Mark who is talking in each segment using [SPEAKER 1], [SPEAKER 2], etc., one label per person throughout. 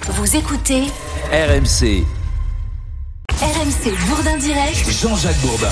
[SPEAKER 1] Vous écoutez
[SPEAKER 2] RMC.
[SPEAKER 1] RMC Bourdin Direct.
[SPEAKER 2] Jean-Jacques Bourdin.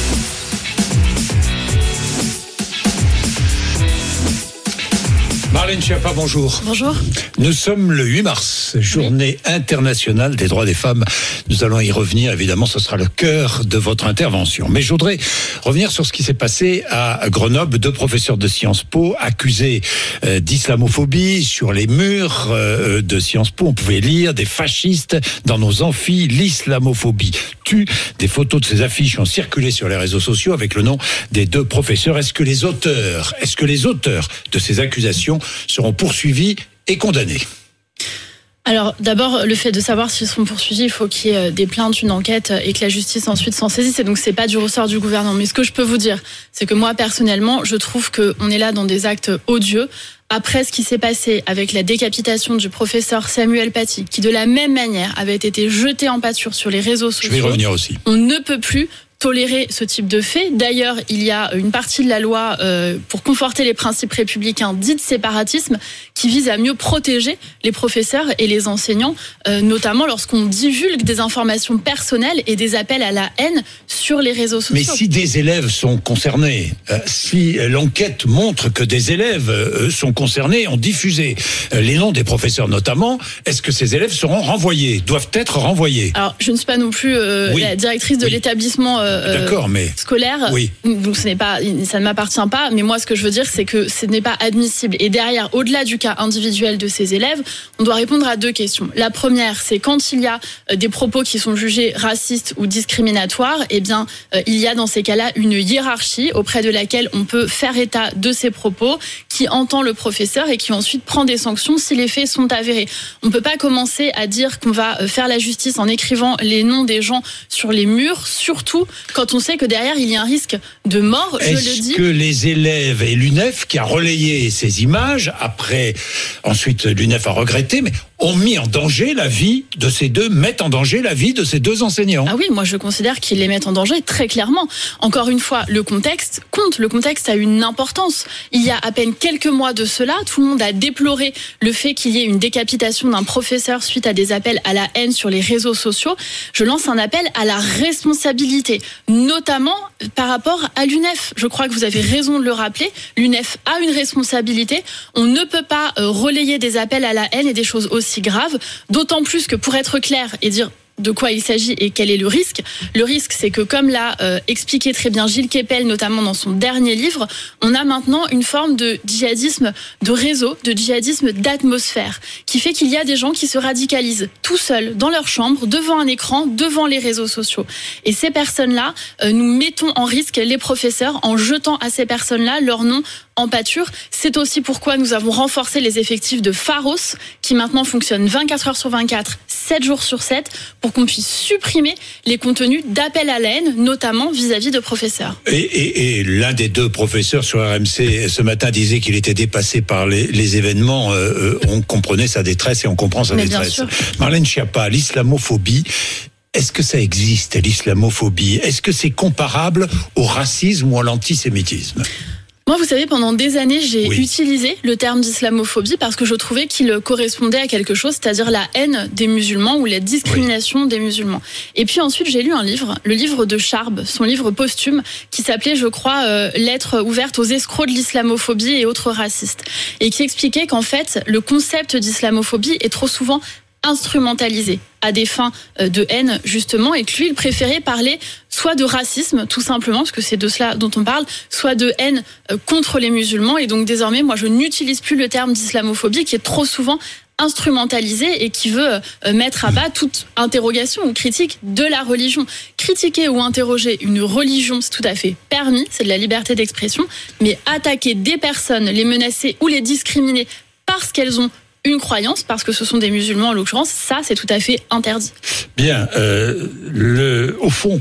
[SPEAKER 3] Marlène Schiappa, bonjour.
[SPEAKER 4] Bonjour.
[SPEAKER 3] Nous sommes le 8 mars, journée internationale des droits des femmes. Nous allons y revenir, évidemment, ce sera le cœur de votre intervention. Mais je voudrais revenir sur ce qui s'est passé à Grenoble. 2 professeurs de Sciences Po accusés d'islamophobie sur les murs de Sciences Po. On pouvait lire des fascistes dans nos amphis, l'islamophobie tue. Des photos de ces affiches ont circulé sur les réseaux sociaux avec le nom des 2 professeurs. Est-ce que les auteurs de ces accusations seront poursuivis et condamnés?
[SPEAKER 4] Alors d'abord, le fait de savoir s'ils seront poursuivis, il faut qu'il y ait des plaintes, une enquête et que la justice ensuite s'en saisisse. Et donc c'est pas du ressort du gouvernement. Mais ce que je peux vous dire, c'est que moi personnellement, je trouve qu'on est là dans des actes odieux. Après ce qui s'est passé avec la décapitation du professeur Samuel Paty, qui de la même manière avait été jeté en pâture sur les réseaux sociaux.
[SPEAKER 3] Je vais y revenir aussi.
[SPEAKER 4] On ne peut plus tolérer ce type de fait. D'ailleurs, il y a une partie de la loi pour conforter les principes républicains dite séparatisme qui vise à mieux protéger les professeurs et les enseignants, notamment lorsqu'on divulgue des informations personnelles et des appels à la haine sur les réseaux sociaux.
[SPEAKER 3] Mais si des élèves sont concernés, si l'enquête montre que des élèves sont concernés, ont diffusé les noms des professeurs notamment, est-ce que ces élèves seront renvoyés, doivent être renvoyés?
[SPEAKER 4] Alors, je ne suis pas non plus la directrice de l'établissement scolaire, donc ça ne m'appartient pas, mais moi ce que je veux dire c'est que ce n'est pas admissible. Et derrière, au-delà du cas individuel de ces élèves, on doit répondre à 2 questions. La première, c'est quand il y a des propos qui sont jugés racistes ou discriminatoires, eh bien il y a dans ces cas-là une hiérarchie auprès de laquelle on peut faire état de ces propos, qui entend le professeur et qui ensuite prend des sanctions si les faits sont avérés. On ne peut pas commencer à dire qu'on va faire la justice en écrivant les noms des gens sur les murs, surtout quand on sait que derrière il y a un risque de mort, je le dis.
[SPEAKER 3] Est-ce que les élèves et l'UNEF qui a relayé ces images, ensuite l'UNEF a regretté, mais ont mis en danger la vie de ces 2, mettent en danger la vie de ces 2 enseignants?
[SPEAKER 4] Ah oui, moi je considère qu'ils les mettent en danger très clairement. Encore une fois, le contexte compte, le contexte a une importance. Il y a à peine quelques mois de cela, tout le monde a déploré le fait qu'il y ait une décapitation d'un professeur suite à des appels à la haine sur les réseaux sociaux. Je lance un appel à la responsabilité, notamment par rapport à l'UNEF. Je crois que vous avez raison de le rappeler. L'UNEF a une responsabilité. On ne peut pas relayer des appels à la haine et des choses aussi graves, d'autant plus que pour être clair et dire de quoi il s'agit et quel est le risque. Le risque, c'est que comme l'a expliqué très bien Gilles Kepel, notamment dans son dernier livre, on a maintenant une forme de djihadisme de réseau, de djihadisme d'atmosphère, qui fait qu'il y a des gens qui se radicalisent tout seuls, dans leur chambre, devant un écran, devant les réseaux sociaux. Et ces personnes-là, nous mettons en risque les professeurs en jetant à ces personnes-là leur nom en pâture. C'est aussi pourquoi nous avons renforcé les effectifs de Pharos, qui maintenant fonctionnent 24 heures sur 24, 7 jours sur 7, pour qu'on puisse supprimer les contenus d'appel à la haine, notamment vis-à-vis de professeurs.
[SPEAKER 3] Et l'un des 2 professeurs sur RMC ce matin disait qu'il était dépassé par les événements. On comprenait sa détresse et on comprend sa détresse. Marlène Schiappa, l'islamophobie, est-ce que ça existe, l'islamophobie? Est-ce que c'est comparable au racisme ou à l'antisémitisme?
[SPEAKER 4] Moi, vous savez, pendant des années, j'ai utilisé le terme d'islamophobie parce que je trouvais qu'il correspondait à quelque chose, c'est-à-dire la haine des musulmans ou la discrimination des musulmans. Et puis ensuite, j'ai lu un livre, le livre de Charb, son livre posthume, qui s'appelait, je crois, Lettre ouverte aux escrocs de l'islamophobie et autres racistes, et qui expliquait qu'en fait, le concept d'islamophobie est trop souvent instrumentalisé à des fins de haine, justement, et que lui, il préférait parler soit de racisme, tout simplement, parce que c'est de cela dont on parle, soit de haine contre les musulmans. Et donc, désormais, moi, je n'utilise plus le terme d'islamophobie, qui est trop souvent instrumentalisé et qui veut mettre à bas toute interrogation ou critique de la religion. Critiquer ou interroger une religion, c'est tout à fait permis, c'est de la liberté d'expression, mais attaquer des personnes, les menacer ou les discriminer parce qu'elles ont une croyance, parce que ce sont des musulmans en l'occurrence, ça c'est tout à fait interdit.
[SPEAKER 3] Bien, au fond,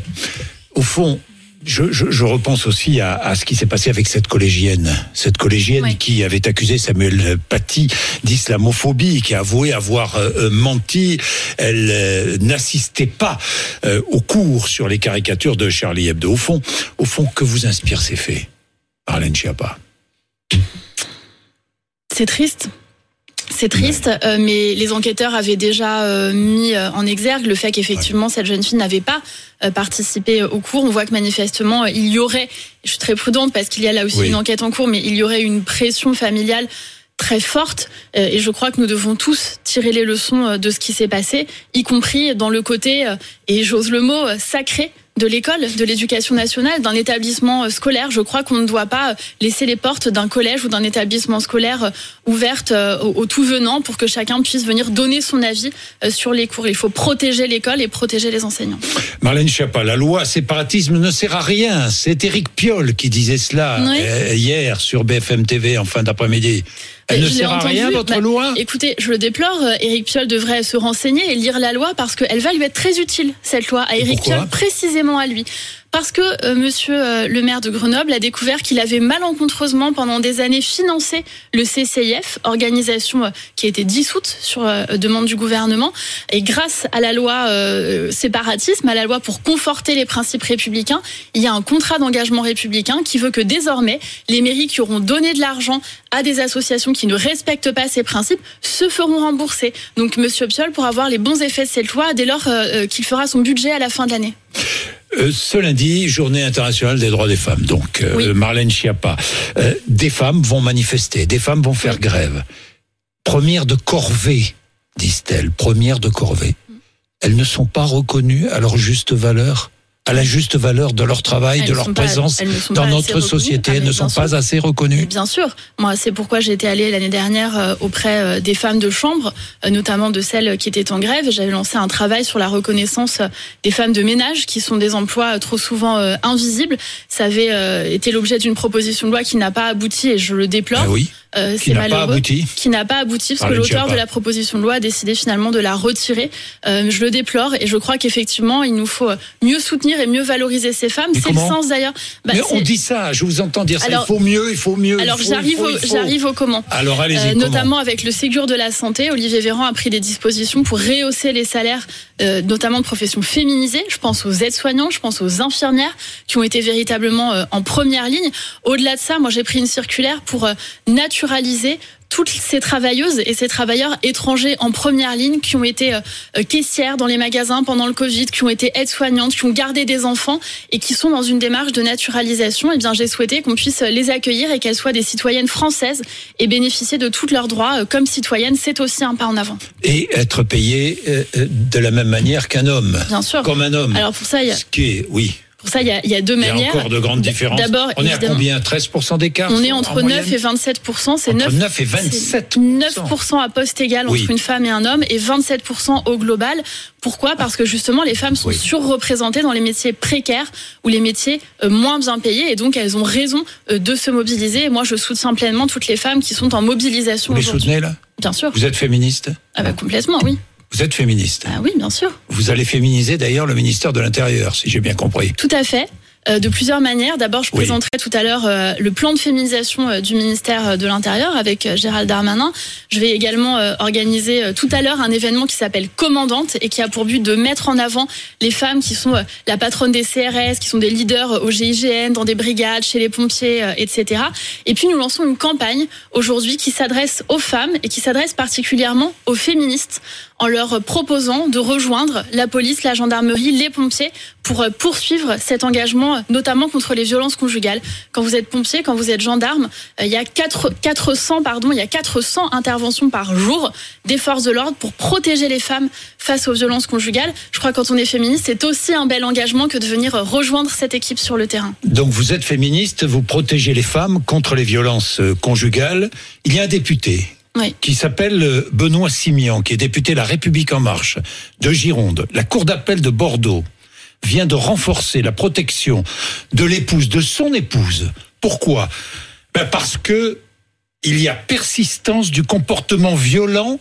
[SPEAKER 3] je repense aussi à ce qui s'est passé avec cette collégienne qui avait accusé Samuel Paty d'islamophobie, qui a avoué avoir menti. Elle n'assistait pas aux cours sur les caricatures de Charlie Hebdo. Au fond, que vous inspirent ces faits, Marlène Schiappa?
[SPEAKER 4] C'est triste. C'est triste, mais les enquêteurs avaient déjà mis en exergue le fait qu'effectivement cette jeune fille n'avait pas participé au cours. On voit que manifestement il y aurait, je suis très prudente parce qu'il y a là aussi une enquête en cours, mais il y aurait une pression familiale très forte, et je crois que nous devons tous tirer les leçons de ce qui s'est passé, y compris dans le côté, et j'ose le mot, sacré de l'école, de l'éducation nationale, d'un établissement scolaire. Je crois qu'on ne doit pas laisser les portes d'un collège ou d'un établissement scolaire ouvertes aux tout venants pour que chacun puisse venir donner son avis sur les cours. Il faut protéger l'école et protéger les enseignants.
[SPEAKER 3] Marlène Schiappa, la loi séparatisme ne sert à rien. C'est Éric Piolle qui disait cela hier sur BFM TV en fin d'après-midi. Elle ne sert à rien, votre loi ?
[SPEAKER 4] Écoutez, je le déplore. Éric Piolle devrait se renseigner et lire la loi parce qu'elle va lui être très utile, cette loi, à Éric Piolle, précisément à lui. Parce que monsieur le maire de Grenoble a découvert qu'il avait malencontreusement pendant des années financé le CCIF, organisation qui a été dissoute sur demande du gouvernement. Et grâce à la loi séparatisme, à la loi pour conforter les principes républicains, il y a un contrat d'engagement républicain qui veut que désormais les mairies qui auront donné de l'argent à des associations qui ne respectent pas ces principes se feront rembourser. Donc monsieur Piolle pourra avoir les bons effets de cette loi dès lors qu'il fera son budget à la fin de l'année.
[SPEAKER 3] Ce lundi, journée internationale des droits des femmes. Donc, Marlène Schiappa, des femmes vont manifester, des femmes vont faire grève. Première de corvée, disent-elles, première de corvée. Elles ne sont pas reconnues à leur juste valeur, à la juste valeur de leur travail, de leur présence dans notre société. Elles ne sont pas assez reconnues.
[SPEAKER 4] Bien sûr. Moi, c'est pourquoi j'étais allée l'année dernière auprès des femmes de chambre, notamment de celles qui étaient en grève. J'avais lancé un travail sur la reconnaissance des femmes de ménage, qui sont des emplois trop souvent invisibles. Ça avait été l'objet d'une proposition de loi qui n'a pas abouti, et je le déplore.
[SPEAKER 3] Qui n'a pas abouti.
[SPEAKER 4] Qui n'a pas abouti parce que l'auteur de la proposition de loi a décidé finalement de la retirer. Je le déplore et je crois qu'effectivement il nous faut mieux soutenir et mieux valoriser ces femmes.
[SPEAKER 3] Mais
[SPEAKER 4] c'est le sens d'ailleurs.
[SPEAKER 3] Mais on dit ça, je vous entends dire ça. Il faut mieux.
[SPEAKER 4] Alors j'arrive au comment.
[SPEAKER 3] Alors allez-y.
[SPEAKER 4] Notamment avec le Ségur de la santé, Olivier Véran a pris des dispositions pour rehausser les salaires, notamment de professions féminisées. Je pense aux aides-soignants, je pense aux infirmières qui ont été véritablement en première ligne. Au-delà de ça, moi j'ai pris une circulaire pour naturaliser toutes ces travailleuses et ces travailleurs étrangers en première ligne qui ont été caissières dans les magasins pendant le Covid, qui ont été aides-soignantes, qui ont gardé des enfants et qui sont dans une démarche de naturalisation. Eh bien, j'ai souhaité qu'on puisse les accueillir et qu'elles soient des citoyennes françaises et bénéficier de tous leurs droits comme citoyennes. C'est aussi un pas en avant.
[SPEAKER 3] Et être payé de la même manière qu'un homme.
[SPEAKER 4] Bien sûr.
[SPEAKER 3] Comme un homme.
[SPEAKER 4] Alors pour ça, il y a...
[SPEAKER 3] Ce qui est,
[SPEAKER 4] Pour ça, il y a deux manières.
[SPEAKER 3] Il y a encore de grandes différences.
[SPEAKER 4] D'abord,
[SPEAKER 3] on est à combien ? 13% d'écart ?
[SPEAKER 4] On est entre 9 et 27%. C'est
[SPEAKER 3] 9 et 27%.
[SPEAKER 4] 9% à poste égal entre une femme et un homme et 27% au global. Pourquoi ? Parce que justement, les femmes sont surreprésentées dans les métiers précaires ou les métiers moins bien payés et donc elles ont raison de se mobiliser. Et moi, je soutiens pleinement toutes les femmes qui sont en mobilisation aujourd'hui.
[SPEAKER 3] Vous les soutenez là ?
[SPEAKER 4] Bien sûr.
[SPEAKER 3] Vous êtes féministe ?
[SPEAKER 4] Complètement, oui.
[SPEAKER 3] Vous êtes féministe ?
[SPEAKER 4] Oui, bien sûr.
[SPEAKER 3] Vous allez féminiser d'ailleurs le ministère de l'Intérieur, si j'ai bien compris.
[SPEAKER 4] Tout à fait. De plusieurs manières. D'abord, je présenterai tout à l'heure le plan de féminisation du ministère de l'Intérieur avec Gérald Darmanin. Je vais également organiser tout à l'heure un événement qui s'appelle Commandante et qui a pour but de mettre en avant les femmes qui sont la patronne des CRS, qui sont des leaders au GIGN, dans des brigades, chez les pompiers, etc. Et puis nous lançons une campagne aujourd'hui qui s'adresse aux femmes et qui s'adresse particulièrement aux féministes en leur proposant de rejoindre la police, la gendarmerie, les pompiers pour poursuivre cet engagement, notamment contre les violences conjugales. Quand vous êtes pompier, quand vous êtes gendarme, il y a 400 interventions par jour des forces de l'ordre pour protéger les femmes face aux violences conjugales. Je crois que quand on est féministe, c'est aussi un bel engagement que de venir rejoindre cette équipe sur le terrain.
[SPEAKER 3] Donc vous êtes féministe, vous protégez les femmes contre les violences conjugales. Il y a un député qui s'appelle Benoît Simian, qui est député La République En Marche de Gironde. La Cour d'appel de Bordeaux vient de renforcer la protection de l'épouse, de son épouse. Pourquoi ? Parce que il y a persistance du comportement violent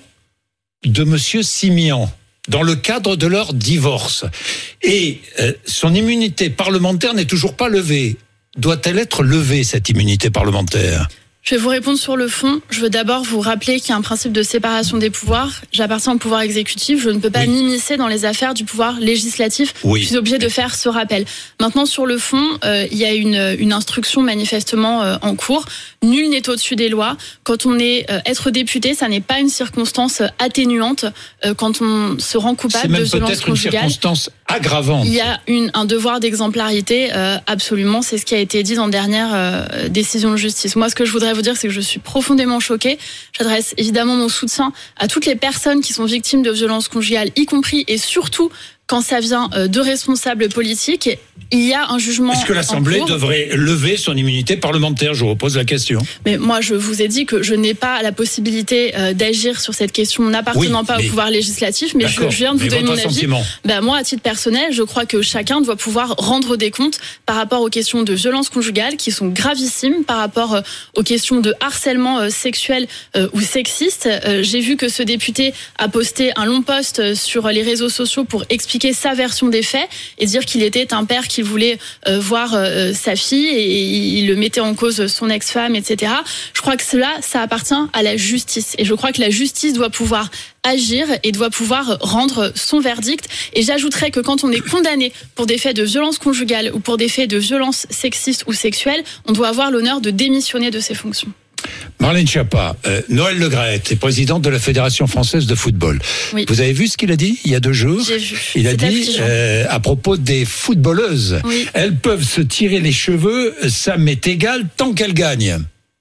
[SPEAKER 3] de monsieur Simian dans le cadre de leur divorce. Et son immunité parlementaire n'est toujours pas levée. Doit-elle être levée, cette immunité parlementaire ?
[SPEAKER 4] Je vais vous répondre sur le fond. Je veux d'abord vous rappeler qu'il y a un principe de séparation des pouvoirs. J'appartiens au pouvoir exécutif. Je ne peux pas m'immiscer dans les affaires du pouvoir législatif. Je suis obligée de faire ce rappel. Maintenant, sur le fond, il y a une instruction manifestement en cours. Nul n'est au-dessus des lois. Quand on est être député, ça n'est pas une circonstance atténuante quand on se rend coupable de violence conjugale.
[SPEAKER 3] C'est même peut-être une circonstance aggravante.
[SPEAKER 4] Il y a un devoir d'exemplarité, absolument. C'est ce qui a été dit dans la dernière décision de justice. Moi, ce que je voudrais vous dire, c'est que je suis profondément choquée. J'adresse évidemment mon soutien à toutes les personnes qui sont victimes de violences conjugales, y compris et surtout quand ça vient de responsables politiques. Il y a un jugement.
[SPEAKER 3] Est-ce que l'Assemblée devrait lever son immunité parlementaire ? Je vous repose la question. Mais
[SPEAKER 4] moi, je vous ai dit que je n'ai pas la possibilité d'agir sur cette question n'appartenant pas au pouvoir législatif, mais je viens de vous donner mon avis. Moi, à titre personnel, je crois que chacun doit pouvoir rendre des comptes par rapport aux questions de violence conjugale qui sont gravissimes, par rapport aux questions de harcèlement sexuel ou sexiste. J'ai vu que ce député a posté un long post sur les réseaux sociaux pour expliquer sa version des faits et dire qu'il était un père qui voulait voir sa fille et il le mettait en cause son ex-femme, etc. Je crois que cela, ça appartient à la justice. Et je crois que la justice doit pouvoir agir et doit pouvoir rendre son verdict. Et j'ajouterais que quand on est condamné pour des faits de violence conjugale ou pour des faits de violence sexiste ou sexuelle, on doit avoir l'honneur de démissionner de ses fonctions.
[SPEAKER 3] Marlène Schiappa, Noël Le Graët est présidente de la Fédération française de football. Oui. Vous avez vu ce qu'il a dit il y a 2 jours ?
[SPEAKER 4] J'ai vu.
[SPEAKER 3] Il a dit à propos des footballeuses, elles peuvent se tirer les cheveux, ça m'est égal tant qu'elles gagnent.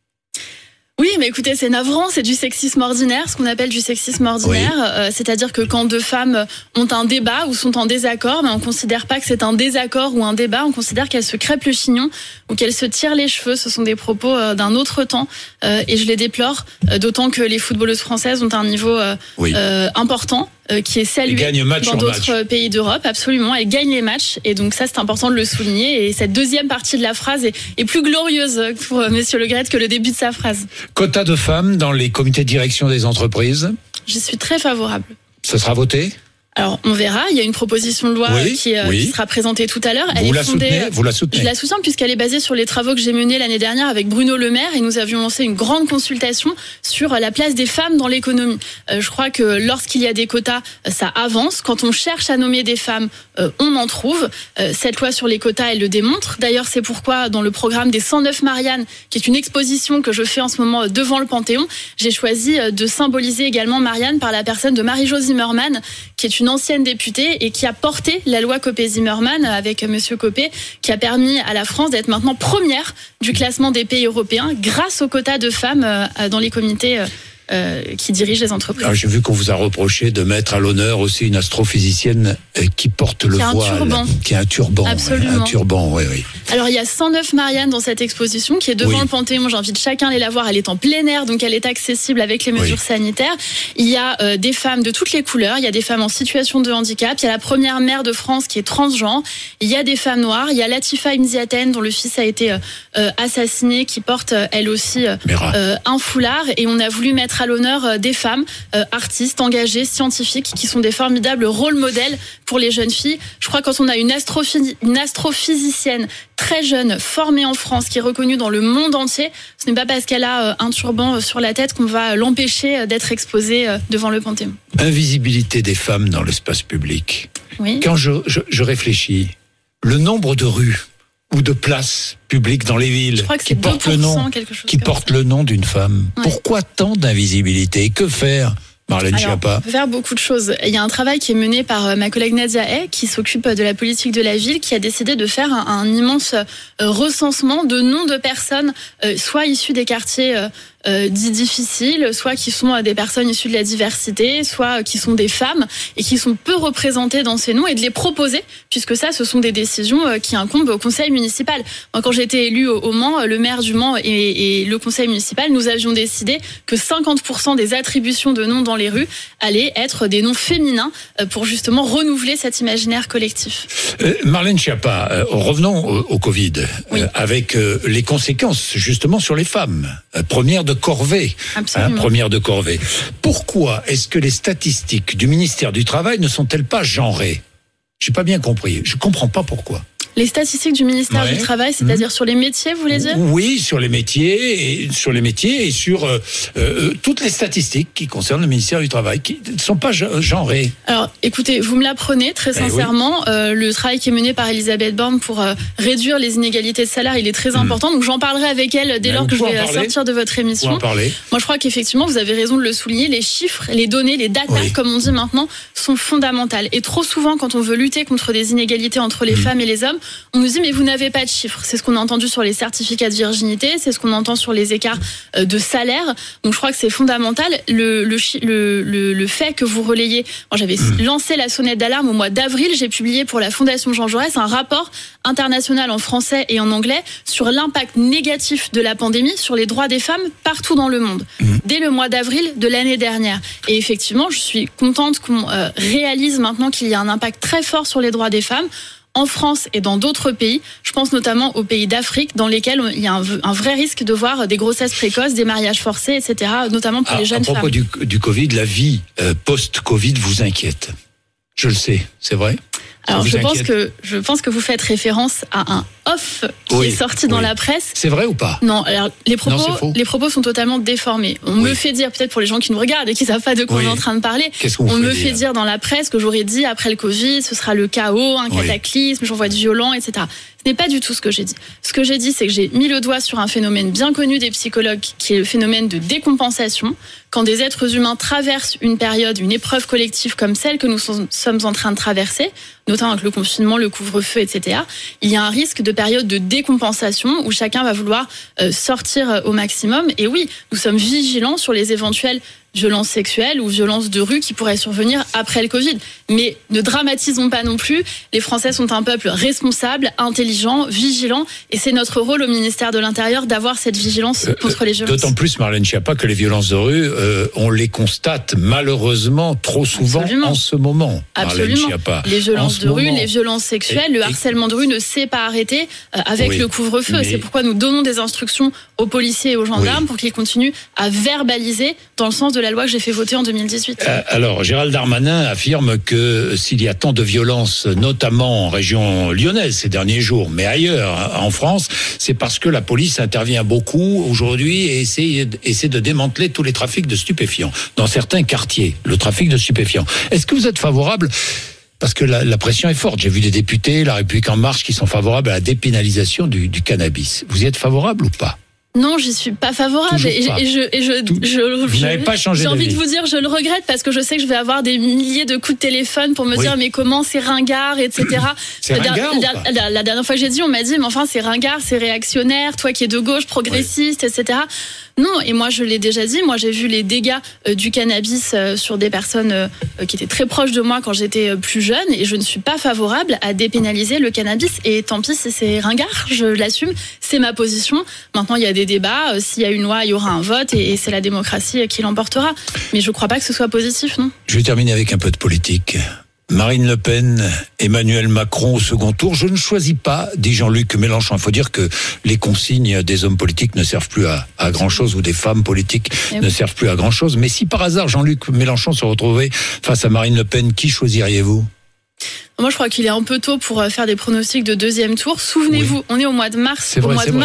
[SPEAKER 4] Oui, mais écoutez, c'est navrant, c'est du sexisme ordinaire, ce qu'on appelle du sexisme ordinaire. C'est-à-dire que quand 2 femmes ont un débat ou sont en désaccord, on ne considère pas que c'est un désaccord ou un débat, on considère qu'elles se crêpent le chignon ou qu'elles se tirent les cheveux. Ce sont des propos d'un autre temps et je les déplore, d'autant que les footballeuses françaises ont un niveau important. Qui est salué dans d'autres pays d'Europe, absolument. Elles gagnent les matchs et donc ça c'est important de le souligner. Et cette deuxième partie de la phrase est plus glorieuse pour Monsieur Le Graët que le début de sa phrase.
[SPEAKER 3] Quota de femmes dans les comités de direction des entreprises ?
[SPEAKER 4] Je suis très favorable.
[SPEAKER 3] Ça sera voté ?
[SPEAKER 4] Alors, on verra. Il y a une proposition de loi qui sera présentée tout à l'heure.
[SPEAKER 3] Vous la soutenez ?
[SPEAKER 4] Je la soutiens puisqu'elle est basée sur les travaux que j'ai menés l'année dernière avec Bruno Le Maire et nous avions lancé une grande consultation sur la place des femmes dans l'économie. Je crois que lorsqu'il y a des quotas, ça avance. Quand on cherche à nommer des femmes, on en trouve. Cette loi sur les quotas, elle le démontre. D'ailleurs, c'est pourquoi dans le programme des 109 Marianne, qui est une exposition que je fais en ce moment devant le Panthéon, j'ai choisi de symboliser également Marianne par la personne de Marie-Jo Zimmermann, qui est une ancienne députée et qui a porté la loi Copé-Zimmermann avec Monsieur Copé, qui a permis à la France d'être maintenant première du classement des pays européens grâce au quota de femmes dans les comités qui dirigent les entreprises.
[SPEAKER 3] Alors, j'ai vu qu'on vous a reproché de mettre à l'honneur aussi une astrophysicienne qui porte le voile, qui a un turban.
[SPEAKER 4] Absolument.
[SPEAKER 3] Un turban, oui.
[SPEAKER 4] Alors il y a 109 Marianne dans cette exposition qui est devant le Panthéon. J'invite chacun à aller la voir. Elle est en plein air, donc elle est accessible avec les mesures sanitaires. Il y a des femmes de toutes les couleurs. Il y a des femmes en situation de handicap. Il y a la première maire de France qui est transgenre. Il y a des femmes noires. Il y a Latifa Imziaten dont le fils a été assassiné, qui porte elle aussi un foulard. Et on a voulu mettre à l'honneur des femmes artistes, engagées, scientifiques, qui sont des formidables rôles modèles pour les jeunes filles. Je crois que quand on a une astrophysicienne très jeune, formée en France, qui est reconnue dans le monde entier, ce n'est pas parce qu'elle a un turban sur la tête qu'on va l'empêcher d'être exposée devant le Panthéon.
[SPEAKER 3] Invisibilité des femmes dans l'espace public.
[SPEAKER 4] Oui.
[SPEAKER 3] Quand je réfléchis, le nombre de rues ou de places publiques dans les villes qui portent le nom d'une femme. Ouais. Pourquoi tant d'invisibilité ? Que faire ? Marlène Schiappa.
[SPEAKER 4] On peut faire beaucoup de choses. Il y a un travail qui est mené par ma collègue Nadia Hay, qui s'occupe de la politique de la ville, qui a décidé de faire un immense recensement de noms de personnes, soit issues des quartiers dits difficiles, soit qui sont des personnes issues de la diversité, soit qui sont des femmes et qui sont peu représentées dans ces noms, et de les proposer, puisque ça, ce sont des décisions qui incombent au conseil municipal. Moi, quand j'ai été élue au Mans, le maire du Mans et le conseil municipal, nous avions décidé que 50% des attributions de noms dans les rues allaient être des noms féminins pour justement renouveler cet imaginaire collectif.
[SPEAKER 3] Marlène Schiappa, revenons au Covid, avec les conséquences justement sur les femmes. Première de corvée. Première de corvée. Pourquoi est-ce que les statistiques du ministère du Travail ne sont-elles pas genrées ? J'ai pas bien compris. Je comprends pas pourquoi.
[SPEAKER 4] Les statistiques du ministère du Travail, c'est-à-dire sur les métiers, vous voulez dire ?
[SPEAKER 3] Oui, sur les métiers et sur toutes les statistiques qui concernent le ministère du Travail, qui ne sont pas genrées.
[SPEAKER 4] Alors, écoutez, vous me l'apprenez très sincèrement. Le travail qui est mené par Elisabeth Borne pour réduire les inégalités de salaire, il est très important. Donc, j'en parlerai avec elle dès lors que je vais sortir de votre émission. Moi, je crois qu'effectivement, vous avez raison de le souligner. Les chiffres, les données, les data, comme on dit maintenant, sont fondamentales. Et trop souvent, quand on veut lutter contre des inégalités entre les femmes et les hommes, on nous dit mais vous n'avez pas de chiffres. C'est ce qu'on a entendu sur les certificats de virginité, c'est ce qu'on entend sur les écarts de salaire. Donc je crois que c'est fondamental. Le fait que vous relayez, moi j'avais lancé la sonnette d'alarme au mois d'avril, j'ai publié pour la Fondation Jean Jaurès un rapport international en français et en anglais sur l'impact négatif de la pandémie sur les droits des femmes partout dans le monde. Dès le mois d'avril de l'année dernière. Et effectivement, je suis contente qu'on réalise maintenant qu'il y a un impact très fort sur les droits des femmes en France et dans d'autres pays. Je pense notamment aux pays d'Afrique dans lesquels il y a un vrai risque de voir des grossesses précoces, des mariages forcés, etc., notamment pour les jeunes femmes.
[SPEAKER 3] À propos du Covid, la vie post-Covid vous inquiète. Je le sais, c'est vrai ?
[SPEAKER 4] Alors je pense que vous faites référence à un off qui est sorti dans la presse.
[SPEAKER 3] C'est vrai ou pas ?
[SPEAKER 4] Non, alors les propos sont totalement déformés. On me fait dire, peut-être pour les gens qui nous regardent et qui savent pas de quoi on est en train de parler, on me fait dire dans la presse que j'aurais dit après le Covid, ce sera le chaos, un cataclysme, j'en vois du violent, etc. Ce n'est pas du tout ce que j'ai dit. Ce que j'ai dit, c'est que j'ai mis le doigt sur un phénomène bien connu des psychologues, qui est le phénomène de décompensation. Quand des êtres humains traversent une période, une épreuve collective comme celle que nous sommes en train de traverser, notamment avec le confinement, le couvre-feu, etc., il y a un risque de période de décompensation où chacun va vouloir sortir au maximum. Et oui, nous sommes vigilants sur les éventuelles violences sexuelles ou violences de rue qui pourraient survenir après le Covid. Mais ne dramatisons pas non plus. Les Français sont un peuple responsable, intelligent, vigilant. Et c'est notre rôle au ministère de l'Intérieur d'avoir cette vigilance contre les violences.
[SPEAKER 3] D'autant plus, Marlène Schiappa, que les violences de rue, on les constate malheureusement trop souvent en ce moment.
[SPEAKER 4] Absolument. Les violences de rue, les violences sexuelles, le harcèlement de rue ne s'est pas arrêté avec le couvre-feu. C'est pourquoi nous donnons des instructions aux policiers et aux gendarmes pour qu'ils continuent à verbaliser dans le sens de la loi que j'ai fait voter en 2018.
[SPEAKER 3] Alors, Gérald Darmanin affirme que s'il y a tant de violences, notamment en région lyonnaise ces derniers jours, mais ailleurs en France, c'est parce que la police intervient beaucoup aujourd'hui et essaie de démanteler tous les trafics de stupéfiants dans certains quartiers, le trafic de stupéfiants. Est-ce que vous êtes favorable ? Parce que la pression est forte. J'ai vu des députés, La République En Marche, qui sont favorables à la dépénalisation du cannabis. Vous y êtes favorable ou pas ?
[SPEAKER 4] Non, j'y suis pas favorable.
[SPEAKER 3] Vous n'avez pas changé d'avis.
[SPEAKER 4] J'ai envie de vous dire, je le regrette parce que je sais que je vais avoir des milliers de coups de téléphone pour me dire mais comment c'est ringard, etc.
[SPEAKER 3] C'est ringard
[SPEAKER 4] la dernière fois que j'ai dit, on m'a dit mais enfin c'est ringard, c'est réactionnaire, toi qui es de gauche, progressiste, etc. Non, et moi je l'ai déjà dit, moi j'ai vu les dégâts du cannabis sur des personnes qui étaient très proches de moi quand j'étais plus jeune et je ne suis pas favorable à dépénaliser le cannabis et tant pis si c'est ringard, je l'assume, c'est ma position. Maintenant il y a des débats, s'il y a une loi il y aura un vote et c'est la démocratie qui l'emportera. Mais je ne crois pas que ce soit positif, non ?
[SPEAKER 3] Je vais terminer avec un peu de politique. Marine Le Pen, Emmanuel Macron au second tour. Je ne choisis pas, dit Jean-Luc Mélenchon. Il faut dire que les consignes des hommes politiques ne servent plus à grand-chose ou des femmes politiques ne servent plus à grand-chose. Mais si par hasard Jean-Luc Mélenchon se retrouvait face à Marine Le Pen, qui choisiriez-vous ?
[SPEAKER 4] Moi, je crois qu'il est un peu tôt pour faire des pronostics de deuxième tour. Souvenez-vous, on est au mois de mars,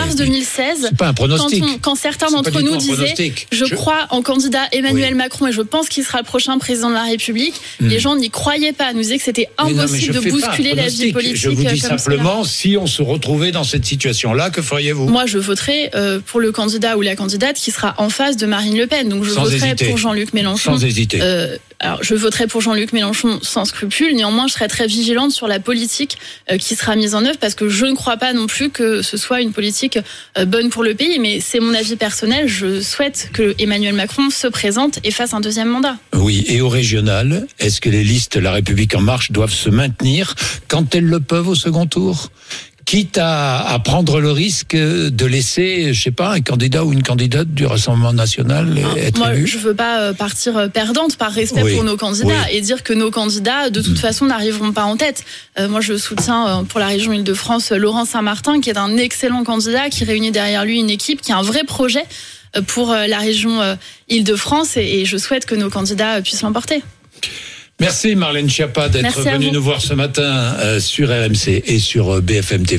[SPEAKER 4] 2016.
[SPEAKER 3] C'est pas un pronostic.
[SPEAKER 4] Quand certains d'entre nous disaient, je crois en candidat Emmanuel Macron et je pense qu'il sera le prochain président de la République, les gens n'y croyaient pas. Nous disaient que c'était impossible de bousculer la vie politique.
[SPEAKER 3] Je vous dis simplement, si on se retrouvait dans cette situation-là, que feriez-vous ?
[SPEAKER 4] Moi, je voterai pour le candidat ou la candidate qui sera en face de Marine Le Pen. Donc, je voterai pour Jean-Luc Mélenchon.
[SPEAKER 3] Sans hésiter.
[SPEAKER 4] Alors, je voterai pour Jean-Luc Mélenchon sans scrupule. Néanmoins, je serai très vigilante sur la politique qui sera mise en œuvre parce que je ne crois pas non plus que ce soit une politique bonne pour le pays. Mais c'est mon avis personnel. Je souhaite que Emmanuel Macron se présente et fasse un deuxième mandat.
[SPEAKER 3] Oui, et au régional, est-ce que les listes La République En Marche doivent se maintenir quand elles le peuvent au second tour ? Quitte à prendre le risque de laisser, je sais pas, un candidat ou une candidate du Rassemblement national être élu.
[SPEAKER 4] Moi, je veux pas partir perdante par respect pour nos candidats et dire que nos candidats, de toute façon, n'arriveront pas en tête. Moi, je soutiens pour la région Île-de-France Laurent Saint-Martin, qui est un excellent candidat, qui réunit derrière lui une équipe, qui a un vrai projet pour la région Île-de-France et je souhaite que nos candidats puissent l'emporter.
[SPEAKER 3] Merci Marlène Schiappa d'être
[SPEAKER 4] Merci à
[SPEAKER 3] venue
[SPEAKER 4] vous.
[SPEAKER 3] nous voir ce matin sur RMC et sur BFM TV.